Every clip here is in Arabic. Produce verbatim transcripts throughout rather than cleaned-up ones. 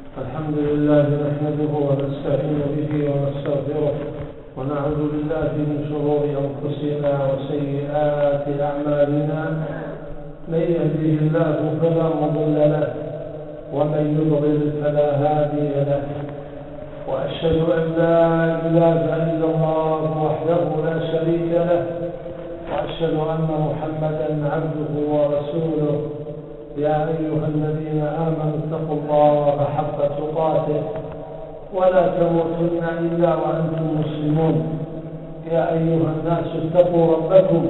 الحمد لله نحمده ونستعين به ونستغفره ونعوذ بالله من شرور أنفسنا وسيئات أعمالنا. من يهده الله فلا مضل له ومن يضلل فلا هادي له، وأشهد أن لا إله إلا الله وحده لا شريك له، وأشهد أن محمدا عبده ورسوله. يا أيها الذين آمنوا اتقوا الله حق تقاته ولا تموتن إلا وأنتم مسلمون. يا أيها الناس اتقوا ربكم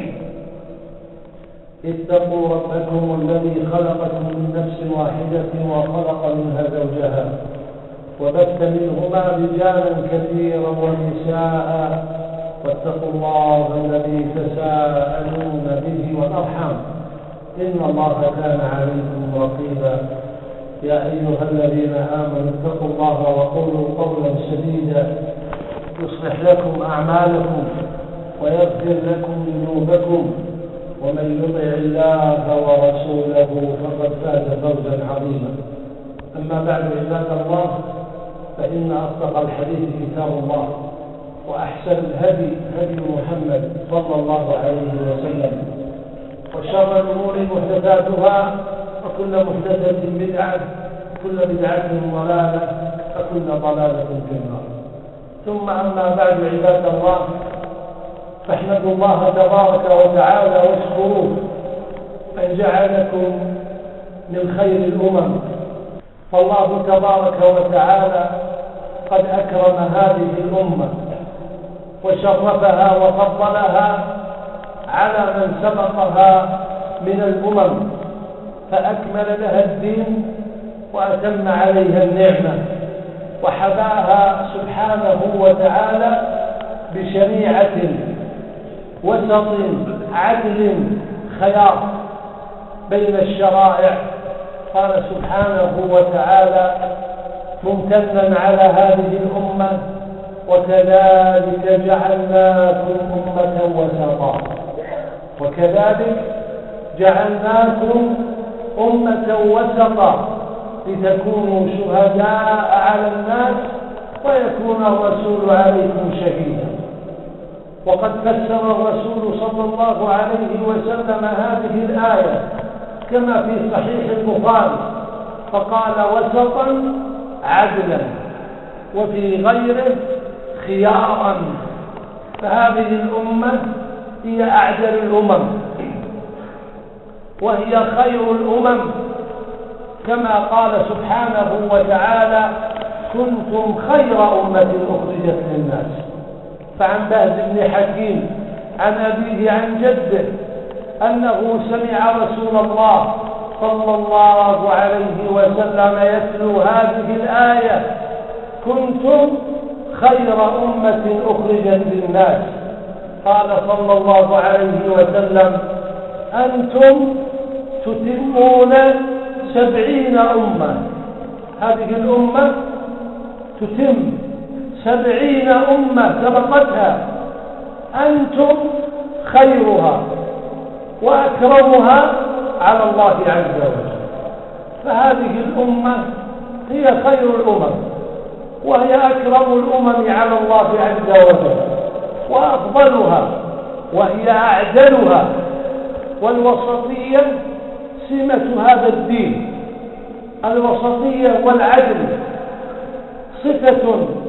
اتقوا ربكم الذي خلقكم من نفس واحدة وخلق منها زوجها وبث منهما رجالا كثيرا ونساء، واتقوا الله الذي تساءلون به والأرحام إن الله كان عليكم رقيبا. يا أيها الذين آمنوا اتقوا الله وقولوا قولا سديدا يصلح لكم أعمالكم ويغفر لكم ذنوبكم، ومن يطع الله ورسوله فقد فاز فوزا عظيما. أما بعد عباد الله، فإن أصدق الحديث كتاب الله، وأحسن الهدي هدي محمد صلى الله عليه وسلم، وشر الأمور محدثاتها، وكل محدثة بدعة، وكل بدعة ضلالة، وكل ضلالة في النار. ثم أما بعد عباد الله، فاحمدوا الله تبارك وتعالى واشكروه أن جعلكم من خير الأمم. فالله تبارك وتعالى قد أكرم هذه الأمة وشرفها وفضلها على من سبقها من الأمم، فأكمل لها الدين وأتم عليها النعمة، وحباها سبحانه وتعالى بشريعة وسط عدل خيار بين الشرائع. قال سبحانه وتعالى ممتنا على هذه الأمة: وكذلك جعلناكم أمة وسطا وكذلك جعلناكم أمة وسطا لتكونوا شهداء على الناس ويكون الرسول عليكم شهيدا. وقد فسر الرسول صلى الله عليه وسلم هذه الآية كما في صحيح البخاري، فقال: وسطا عدلا، وفي غيره خيارا. فهذه الأمة هي أعدل الأمم، وهي خير الأمم، كما قال سبحانه وتعالى: كنتم خير أمة أخرجت للناس. فعن بهز بن حكيم عن أبيه عن جده أنه سمع رسول الله صلى الله عليه وسلم يتلو هذه الآية: كنتم خير أمة أخرجت للناس. قال صلى الله عليه وسلم: أنتم تتمون سبعين أمة. هذه الأمة تتم سبعين أمة سبقتها، أنتم خيرها وأكرمها على الله عز وجل. فهذه الأمة هي خير الأمم، وهي أكرم الأمم على الله عز وجل، وأفضلها، وهي أعدلها. والوسطية سمة هذا الدين. الوسطية والعدل صفة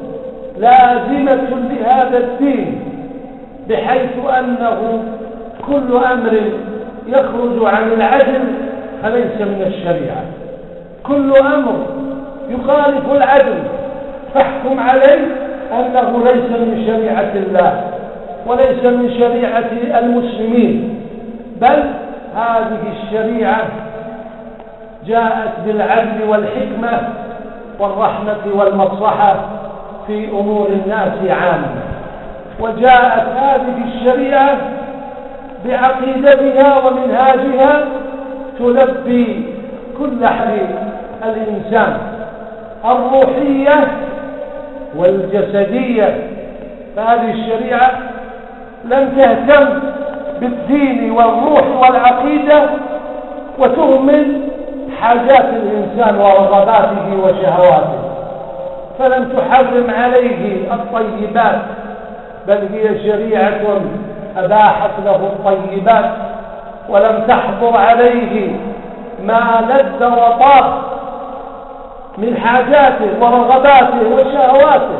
لازمة لهذا الدين، بحيث أنه كل أمر يخرج عن العدل فليس من الشريعة. كل أمر يخالف العدل فاحكم عليه أنه ليس من شريعة الله وليس من شريعة المسلمين، بل هذه الشريعة جاءت بالعدل والحكمة والرحمة والمصلحة في أمور الناس عامة. وجاءت هذه الشريعة بعقيدتها ومنهاجها تلبي كل حال الإنسان الروحية والجسدية. فهذه الشريعة لم تهتم بالدين والروح والعقيدة وتهمل حاجات الإنسان ورغباته وشهواته، فلم تحرم عليه الطيبات، بل هي شريعة أباحت له الطيبات، ولم تحضر عليه ما لذ وطاب من حاجاته ورغباته وشهواته،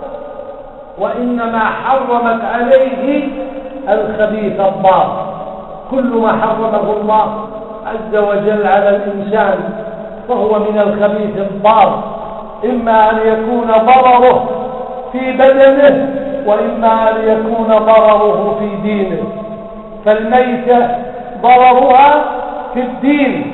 وإنما حرمت عليه الخبيث الضار. كل ما حرمه الله عز وجل على الإنسان فهو من الخبيث الضار، إما أن يكون ضرره في بدنه، وإما أن يكون ضرره في دينه. فالميتة ضررها في الدين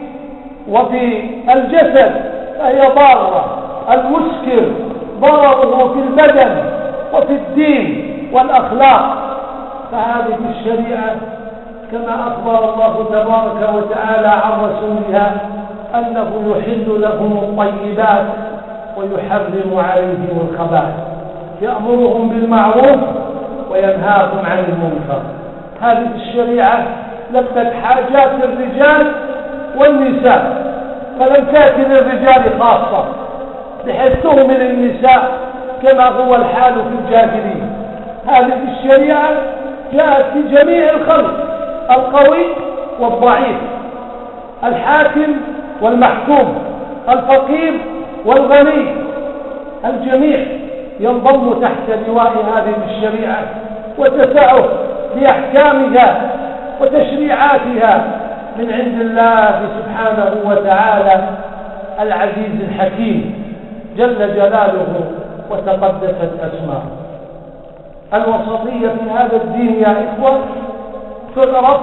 وفي الجسد فهي ضارة، المسكر ضرره في البدن وفي الدين والأخلاق. فهذه الشريعة كما أخبر الله تبارك وتعالى عن رسولها أنه يحل لهم الطيبات ويحرم عليهم الخبائث، يأمرهم بالمعروف وينهاهم عن المنكر. هذه الشريعة لفت حاجات الرجال والنساء، فلم تأتي للرجال خاصة بحيث تهمل النساء كما هو الحال في الجاهلية. هذه الشريعة جاءت لجميع الخلق، القوي والضعيف، الحاكم والمحكوم، الفقير والغني، الجميع ينضم تحت لواء هذه الشريعة وتسعه بأحكامها وتشريعاتها من عند الله سبحانه وتعالى العزيز الحكيم جل جلاله وتقدست أسماؤه. الوسطية في هذا الدين يا إخوة تعرف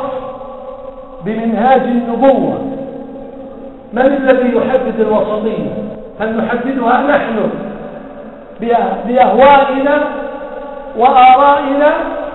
بمنهاج النبوة. من الذي يحدد الوسطية؟ هل نحددها نحن بأهوائنا وآرائنا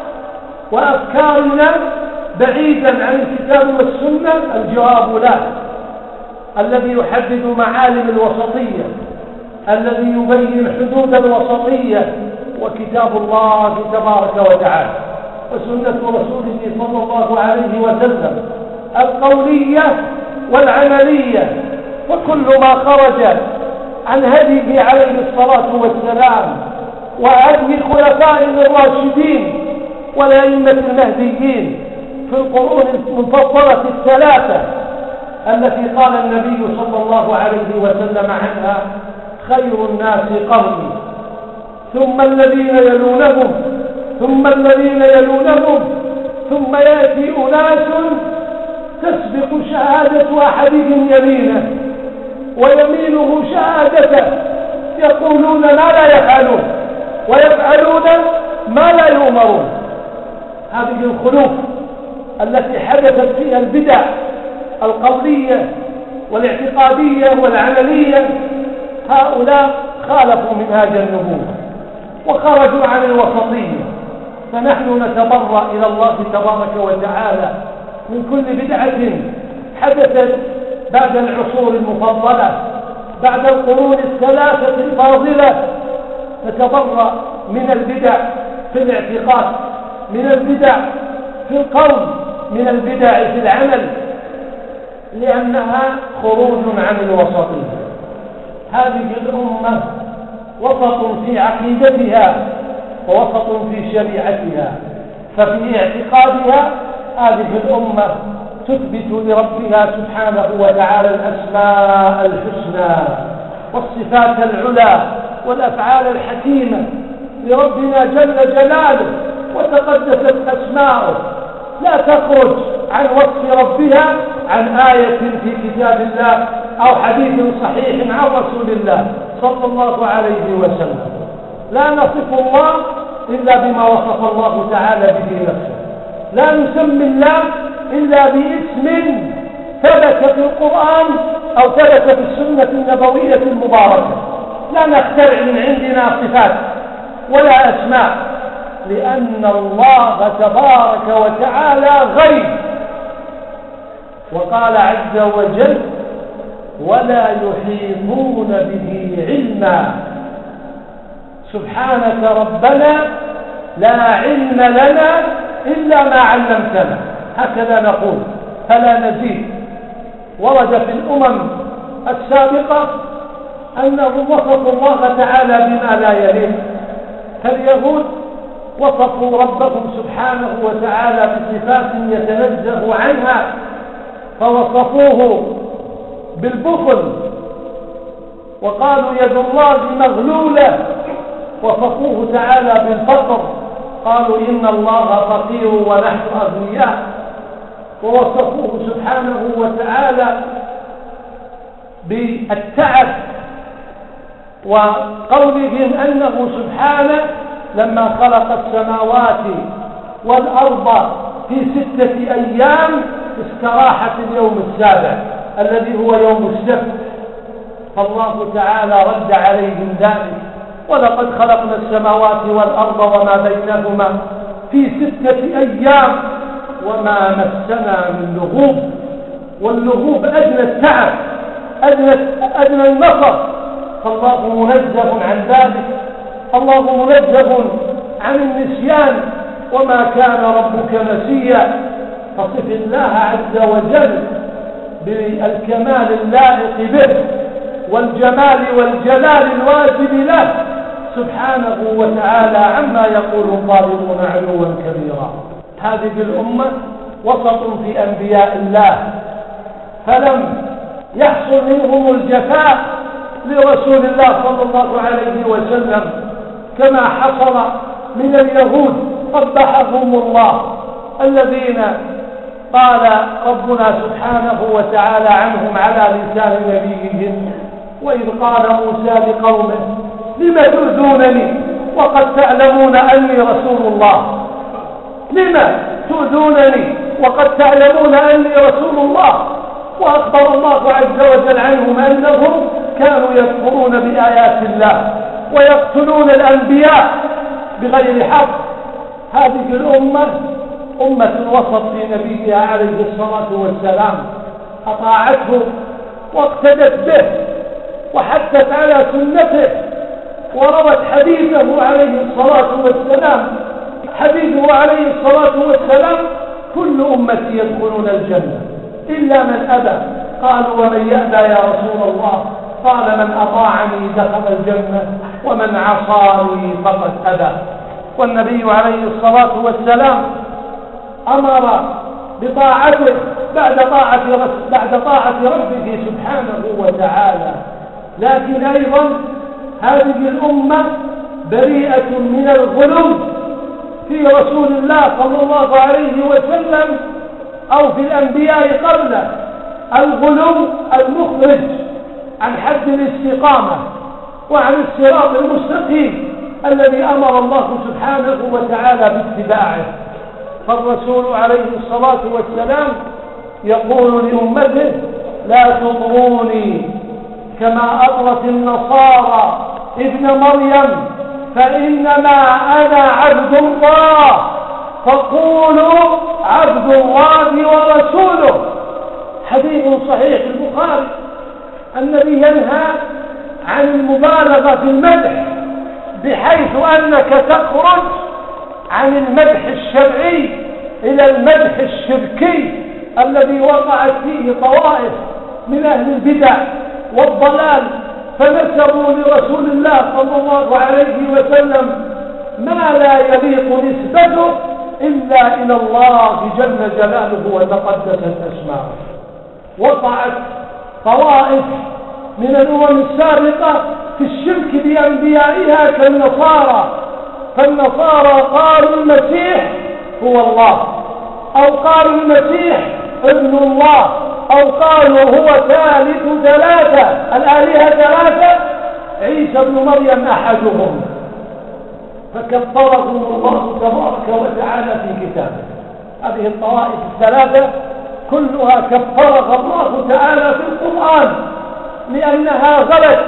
وأفكارنا بعيدا عن الكتاب والسنة؟ الجواب لا. الذي يحدد معالم الوسطية، الذي يبين حدود الوسطية وكتاب الله تبارك وتعالى وسنة رسوله صلى الله عليه وسلم القولية والعملية. وكل ما خرج عن هديه عليه الصلاة والسلام وهدي الخلفاء الراشدين والأئمة المهديين في القرون المفضلة الثلاثة التي قال النبي صلى الله عليه وسلم عنها: خير الناس قرني ثم الذين يلونهم ثم الذين يلونهم ثم يأتي أناس تسبق شهادة أحدهم يمينه ويمينه شهادته، يقولون ما لا يفعلون ويفعلون ما لا يؤمرون. هذه الخلوف التي حدثت فيها البدع القولية والاعتقادية والعملية، هؤلاء خالفوا منهاج النبوة وخرجوا عن الوسطية. فنحن نتبرأ إلى الله تبارك وتعالى من كل بدعة حدثت بعد العصور المفضلة، بعد القرون الثلاثة الفاضلة. نتبرأ من البدع في الاعتقاد، من البدع في القول، من البدع في العمل، لأنها خروج عن الوسطية. هذه الأمة وسط في عقيدتها ووسط في شريعتها. ففي اعتقادها هذه الأمة تثبت لربها سبحانه وتعالى الأسماء الحسنى والصفات العلى والأفعال الحكيمة لربنا جل جلاله وتقدست أسماؤه، لا تخرج عن وصف ربها عن آية في كتاب الله أو حديث صحيح عن رسول الله صلى الله عليه وسلم. لا نصف الله إلا بما وصف الله تعالى به نفسه، لا نسمي الله إلا باسم ثبت في القرآن أو ثبت في السنة النبوية المباركة. لا نخترع من عندنا صفات ولا أسماء، لأن الله تبارك وتعالى غيب. وقال عز وجل: ولا يحيطون به علما. سبحانك ربنا لا علم لنا إلا ما علمتنا، هكذا نقول فلا نزيد. ورد في الأمم السابقة أنهم وصفوا الله تعالى بما لا يليق. فاليهود وصفوا ربهم سبحانه وتعالى بصفات يتنزه عنها، فوصفوه بالبخل وقالوا يد الله مغلولة، وصفوه تعالى بالفقر، قالوا إن الله فقير ونحن أغنياء، ووصفوه سبحانه وتعالى بالتعب، وقولهم أنه سبحانه لما خلق السماوات والأرض في ستة أيام استراح في اليوم السابع الذي هو يوم السبت، فالله تعالى رد عليهم ذلك: ولقد خلقنا السماوات والأرض وما بينهما في ستة أيام وما مسنا من لغوب. واللغوب أدنى التعب، أدنى, أدنى النصر، فالله منزه عن ذلك، الله منزه عن النسيان، وما كان ربك نسيا. فصف الله عز وجل بالكمال اللائق به والجمال والجلال الواجب له سبحانه وتعالى عما يقول الظالمون علوا كبيرا. هذه الأمة وسط في أنبياء الله، فلم يحصل منهم الجفاء لرسول الله صلى الله عليه وسلم كما حصل من اليهود قبحهم الله، الذين قال ربنا سبحانه وتعالى عنهم على لسان نبيهم: وإذ قال موسى لقومه لم تؤذونني وقد تعلمون أني رسول الله. لم تؤذونني وقد تعلمون أني رسول الله. وأخبر الله عز وجل عنهم أنهم كانوا يكفرون بآيات الله ويقتلون الأنبياء بغير حق. هذه الأمة أمة الوسط في نبيها عليه الصلاة والسلام، أطاعته واقتدت به وحثت على سنته وروت حديثه عليه الصلاة والسلام. حديثه عليه الصلاة والسلام: كل أمتي يدخلون الجنة إلا من أبى. قالوا: ومن يأبى يا رسول الله؟ قال: من أطاعني دخل الجنة ومن عصاني فقد أبى. والنبي عليه الصلاة والسلام أمر بطاعته بعد طاعة بعد طاعة ربه سبحانه وتعالى. لكن أيضا هذه الأمة بريئة من الغلو في رسول الله صلى الله عليه وسلم أو في الأنبياء قبله، الغلو المخرج عن حد الاستقامة وعن الصراط المستقيم الذي أمر الله سبحانه وتعالى باتباعه. فالرسول عليه الصلاة والسلام يقول لأمته: لا تطروني كما أطرت النصارى ابن مريم، فإنما أنا عبد الله، فقولوا عبد الله ورسوله. حديث صحيح البخاري. النبي ينهى عن المبالغة في المدح، بحيث أنك تخرج عن المدح الشرعي إلى المدح الشركي الذي وقعت فيه طوائف من أهل البدع والضلال، فنسبوا لرسول الله صلى الله عليه وسلم ما لا يليق نسبته إلا إلى الله جل جلاله وتقدست أسماؤه. وقعت طوائف من الأمم السابقة في الشرك بأنبيائها كالنصارى، فالنصارى قالوا المسيح هو الله، أو قالوا المسيح ابن الله، أو قالوا هو ثالث ثلاثة، الآلهة ثلاثة، عيسى ابن مريم أحدهم، فكفرهم الله تبارك وتعالى في كتابه. هذه الطوائف الثلاثة كلها كفرها الله تعالى في القرآن لأنها غلت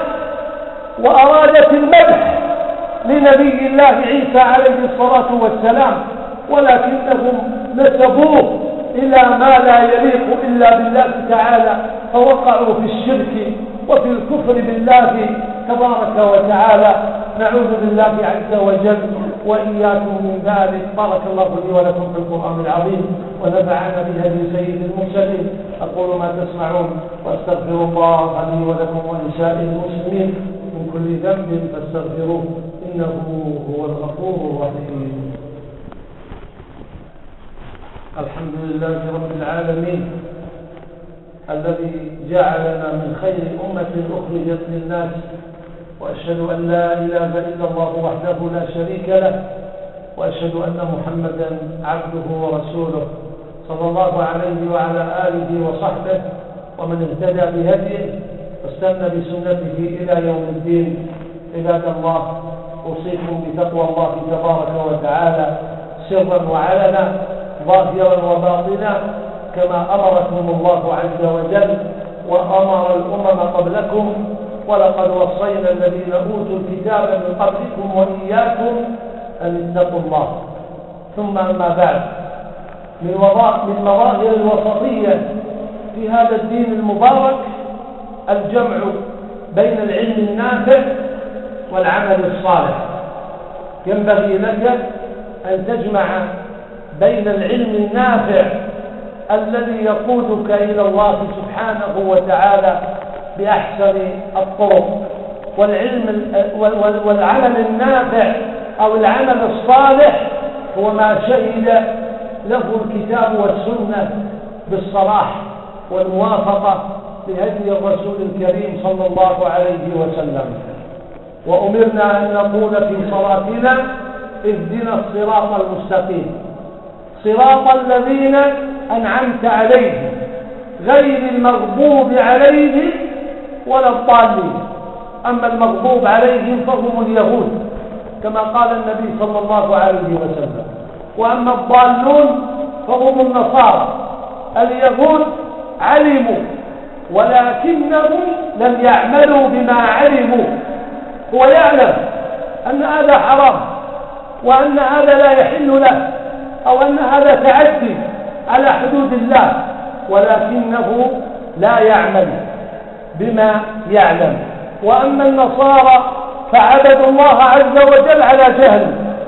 وأرادت المدح لنبي الله عيسى عليه الصلاة والسلام، ولكنهم نسبوه إلى ما لا يليق إلا بالله تعالى، فوقعوا في الشرك وفي الكفر بالله تبارك وتعالى. نعوذ بالله عز وجل وإياكم من ذلك. بارك الله لي ولكم في القرآن العظيم ونفعنا بهدي سيد المرسلين. أقول ما تسمعون وأستغفر الله لي ولكم ولسائر المسلمين من كل ذنب فاستغفروه إنه هو الغفور الرحيم. الحمد لله رب العالمين الذي جعلنا من خير أمة أخرجت للناس، وأشهد أن لا إله إلا الله وحده لا شريك له، وأشهد أن محمدا عبده ورسوله صلى الله عليه وعلى آله وصحبه ومن اهتدى بهديه واستنى بسنته إلى يوم الدين. عباد الله، أوصيكم بتقوى الله تبارك وتعالى سرا وعلنا ظاهرا وباطنا كما أمركم الله عز وجل وأمر الأمم قبلكم، ولقد وصينا الذين أوتوا الكتاب من قبلكم وإياكم أن اتقوا الله. ثم أما بعد، من من مظاهر الوسطية في هذا الدين المبارك الجمع بين العلم النافع والعمل الصالح. ينبغي لك أن تجمع بين العلم النافع الذي يقودك إلى الله سبحانه وتعالى بأحسن الطرق، والعلم والعمل النافع أو العمل الصالح هو ما شهد له الكتاب والسنة بالصلاح والموافقة لهدي الرسول الكريم صلى الله عليه وسلم. وأمرنا أن نقول في صلاتنا: اهدنا الصراط المستقيم صراط الذين أنعمت عليهم غير المغضوب عليهم ولا الضالين. أما المغضوب عليهم فهم اليهود كما قال النبي صلى الله عليه وسلم، وأما الضالون فهم النصارى. اليهود علموا ولكنهم لم يعملوا بما علموا. هو يعلم أن هذا حرام وأن هذا لا يحل له أو أن هذا تعدي على حدود الله، ولكنه لا يعمل بما يعلم. وأما النصارى فعبدوا الله عز وجل على جهل،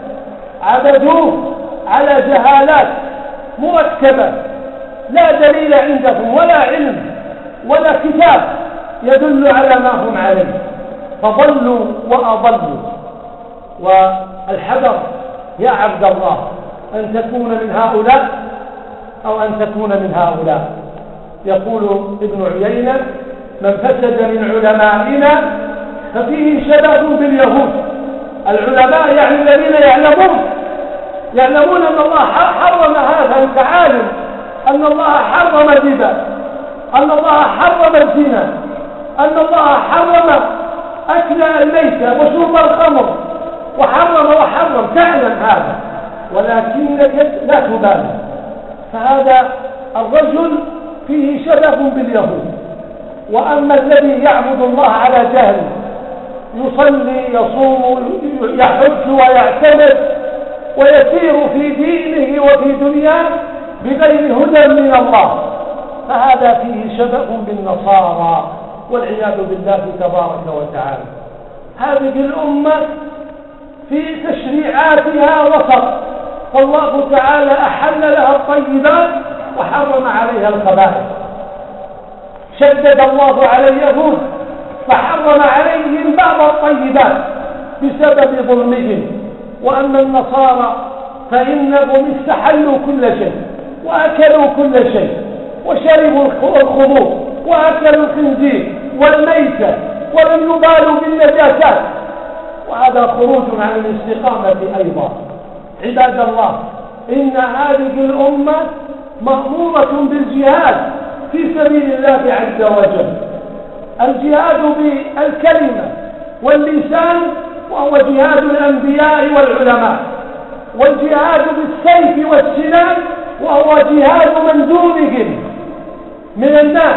عبدوه على جهالات مركبة، لا دليل عندهم ولا علم ولا كتاب يدل على ما هم عليه، فضلوا وأضلوا. والحذر يا عبد الله أن تكون من هؤلاء أو أن تكون من هؤلاء. يقول ابن عيينة: من فسد من علمائنا ففيه شبه باليهود. العلماء يعني الذين يعلمون يعلمون أن الله حرم هذا التعالم، أن الله حرم الربا، أن الله حرم الزنا، أن الله حرم أكل الميتة وشرب الخمر، وحرم وحرم، تعلم هذا ولكنك لا تبالي. فهذا الرجل فيه شبه باليهود. وأما الذي يعبد الله على جهل، يصلي يصوم يحج ويعتمد ويسير في دينه وفي دنياه بغير هدى من الله، فهذا فيه شبه بالنصارى والعياذ بالله تبارك وتعالى. هذه الأمة في تشريعاتها وسط، فالله تعالى أحل لها الطيبات وحرم عليها الخبائث. شدد الله على اليهود فحرم عليهم بعض الطيبات بسبب ظلمهم. وأما النصارى فإنهم استحلوا كل شيء وأكلوا كل شيء وشربوا الخمور وأكلوا الخنزير والميتة ولم يبالوا بالنجاسات، وهذا خروج عن الاستقامة أيضا. عباد الله، إن هذه الأمة مأمورة بالجهاد في سبيل الله عز وجل. الجهاد بالكلمة واللسان وهو جهاد الأنبياء والعلماء، والجهاد بالسيف والسنان وهو جهاد من دونهم من الناس.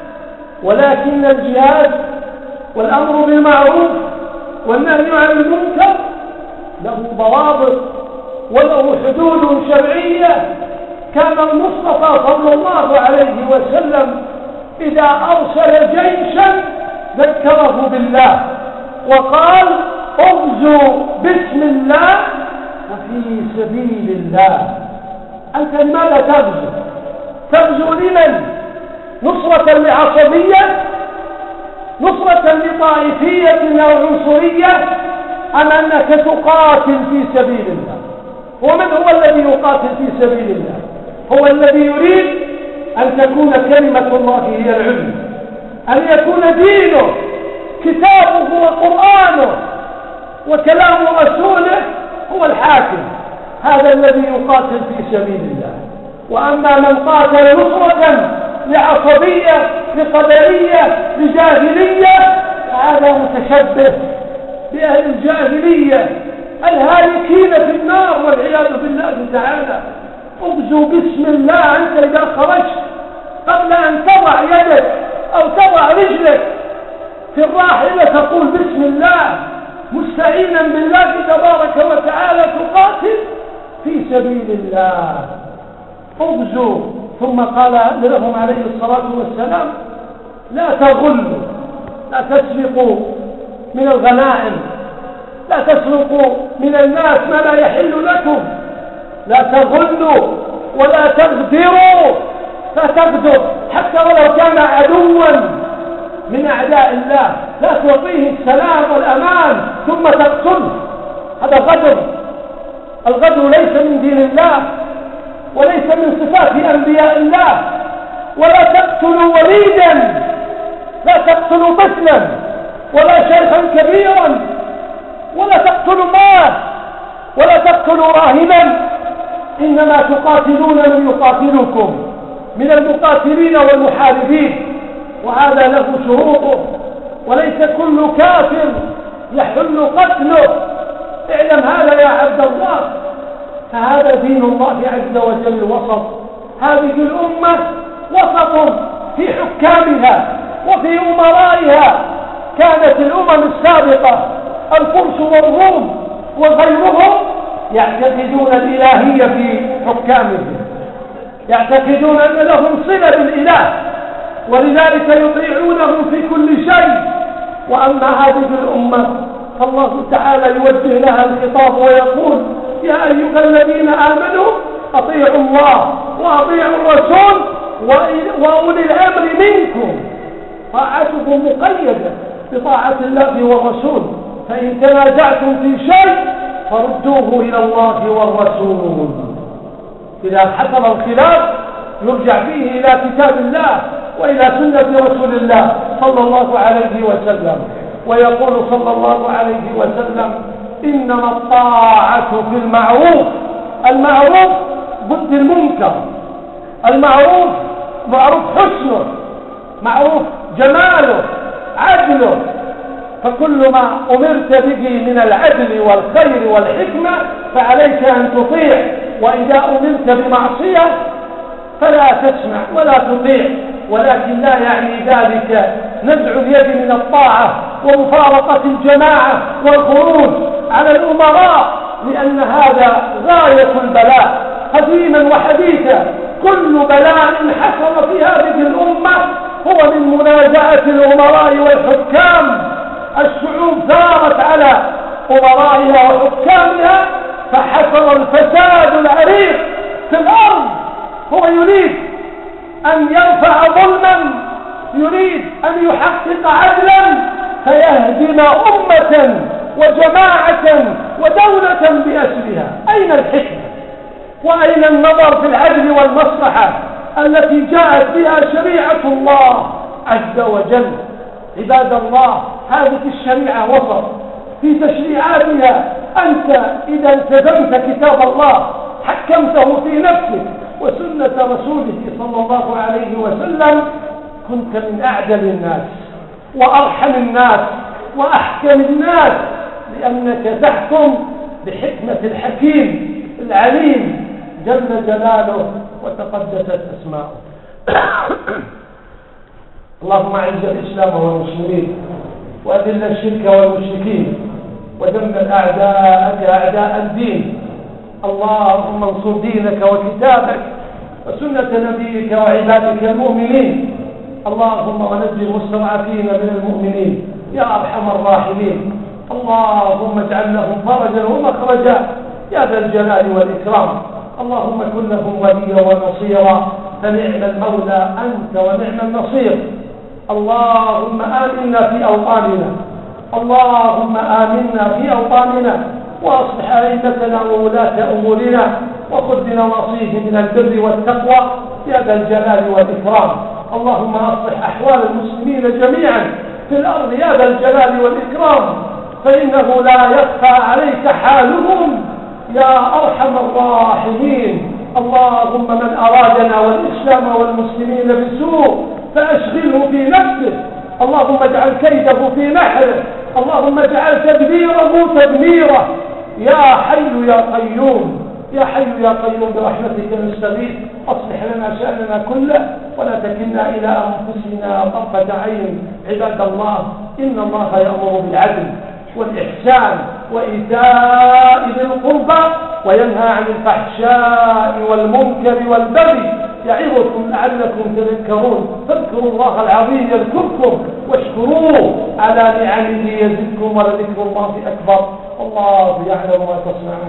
ولكن الجهاد والأمر بالمعروف والنهي عن المنكر له ضوابط وله حدود شرعية. كان المصطفى صلى الله عليه وسلم إذا أرسل جيشا ذكره بالله وقال: اغزوا بسم الله وفي سبيل الله. أنت لماذا تغزو؟ تغزو لمن؟ نصرة لعصبية؟ نصرة لطائفية أو عنصرية؟ أم أنك تقاتل في سبيل الله؟ ومن هو الذي يقاتل في سبيل الله؟ هو الذي يريد أن تكون كلمة الله هي العلم، أن يكون دينه كتابه وقرآنه وكلام رسوله هو الحاكم. هذا الذي يقاتل في سبيل الله. وأما من قاتل نصرة لعصبية لقدرية لجاهلية فهذا متشبه بأهل الجاهلية الهالكين في النار والعياذ بالله تعالى. اغزو باسم الله. أنت إذا خرجت قبل أن تضع يدك أو تضع رجلك في الراحلة تقول بسم الله مستعينا بالله تبارك وتعالى تقاتل في سبيل الله. اغزو. ثم قال لهم عليه الصلاة والسلام لا تغلوا، لا تسرقوا من الغنائم، لا تسرقوا من الناس ما لا يحل لكم، لا تغلوا ولا تغدروا. فتغدر حتى ولو كان عدوا من أعداء الله، لا تعطيه السلام والأمان ثم تقتله، هذا غدر. الغدر ليس من دين الله وليس من صفات أنبياء الله. ولا تقتلوا وليدا، لا تقتلوا طفلا ولا شيخا كبيرا، ولا تقتلوا مال ولا تقتلوا راهبا، إنما تقاتلون من يقاتلكم من المقاتلين والمحاربين، وهذا له شروطه، وليس كل كافر يحل قتله. اعلم هذا يا عبد الله. فهذا دين الله عز وجل وسط. هذه الأمة وسط في حكامها وفي أمرائها. كانت الأمم السابقة الفرس والروم وغيرهم يعتقدون الإلهية في حكامهم، يعتقدون أن لهم صلة بالإله ولذلك يطيعونهم في كل شيء. وأما هذه الأمة فالله تعالى يوجه لها الخطاب ويقول يا أيها الذين آمنوا أطيعوا الله وأطيعوا الرسول وأولي الأمر منكم. طاعتكم مقيدة بطاعة الله والرسول، فإن تنازعتم في شيء فردوه إلى الله والرسول. إذا حصل الخلاف يرجع فيه إلى كتاب الله وإلى سنة رسول الله صلى الله عليه وسلم. ويقول صلى الله عليه وسلم إنما الطاعة في المعروف. المعروف ضد المنكر. المعروف معروف حسنه، معروف جماله، عدله. فكل ما أمرت به من العدل والخير والحكمة فعليك أن تطيع، وإذا أمرت بمعصية فلا تسمع ولا تطيع. ولكن لا يعني ذلك نزع اليد من الطاعة ومفارقة الجماعة والخروج على الأمراء، لأن هذا غاية البلاء قديما وحديثا. كل بلاء حصل في هذه الأمة هو من منازعة الأمراء والحكام. الشعوب ثارت على أمرائها وحكامها فحصل الفساد العريق في الأرض. هو يريد أن يرفع ظلما، يريد أن يحقق عدلا فيهدم أمة وجماعة ودولة بأسرها. أين الحكمة وأين النظر في العدل والمصلحة التي جاءت بها شريعة الله عز وجل؟ عباد الله، هذه الشريعة وسط في تشريعاتها. أنت إذا التزمت كتاب الله حكمته في نفسك وسنة رسوله صلى الله عليه وسلم كنت من أعدل الناس وأرحم الناس وأحكم الناس، لأنك تحكم بحكمة الحكيم العليم جل جلاله وتقدست أسماؤه. اللهم أعز الإسلام والمسلمين وأذل الشرك والمشركين ودمر أعداءك أعداء الدين. اللهم انصر دينك وكتابك وسنة نبيك وعبادك المؤمنين. اللهم ونجي المستضعفين من المؤمنين يا أرحم الراحمين. اللهم اجعل لهم فرجا ومخرجا يا ذا الجلال والإكرام. اللهم كن لهم وليا ونصيرا، فنعم المولى أنت ونعم النصير. اللهم آمنا في أوطاننا، اللهم آمنا في أوطاننا، وأصلح أئمتنا وولاة أمورنا، وخذ بنواصيهم من البر والتقوى يا ذا الجلال والإكرام. اللهم أصلح أحوال المسلمين جميعا في الأرض يا ذا الجلال والإكرام، فإنه لا يخفى عليك حالهم يا أرحم الراحمين. اللهم من أرادنا والإسلام والمسلمين بسوء فأشغله في نفسه، اللهم اجعل كيده في نحره، اللهم اجعل تدبيره تدميره يا حي يا قيوم، يا حي يا قيوم برحمتك نستغيث. أصلح لنا شأننا كله ولا تكلنا إلى أنفسنا طرفة عين. عباد الله، إن الله يأمر بالعدل والإحسان وإيتاء ذي القربى وينهى عن الفحشاء والمنكر والبغي يعظكم لعلكم تذكرون. فاذكروا الله العظيم يذكركم واشكروه على نعمه يزدكم ولذكر الله أكبر. والله يعلم ما تصنعون.